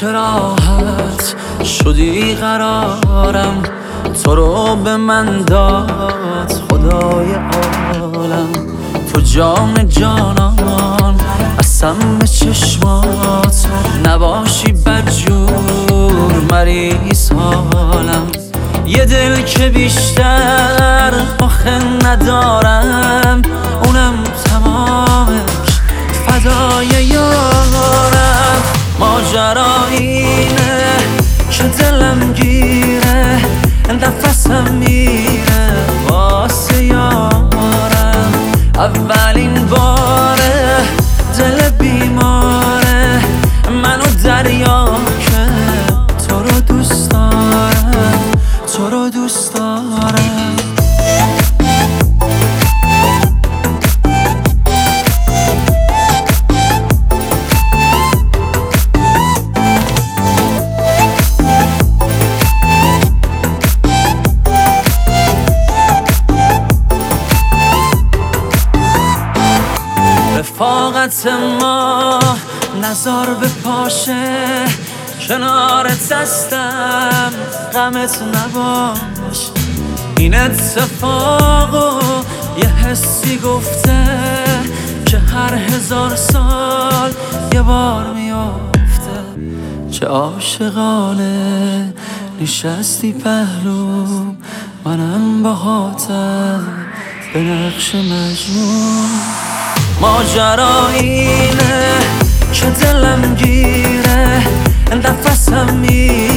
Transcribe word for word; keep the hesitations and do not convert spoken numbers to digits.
چه راحت شدی قرارم، تو رو به من داد خدای عالم. تو جان جانان قسم به چشمات، نباشی بدجور مریض حالم. یه دل که بیشتر آخه ندارم، اونم تمامش فدای یارم. ماجرا اینه که دلم گیره، نفسم میره واسه یارم. اولین باره دل بیماره منو دریا که تو رو دوست دارم، تو رو دوست دارم. رفاقت ما نزار به پاشه، کنارت هستم غمت نباش. این اتفاقو یه حسی گفته که هر هزار سال یه بار میافته. چه عاشقانه نشستی پهلوم، منم باهاتم به نقش مجنون. ماجرا اینه که دلم گیره، نفسم میره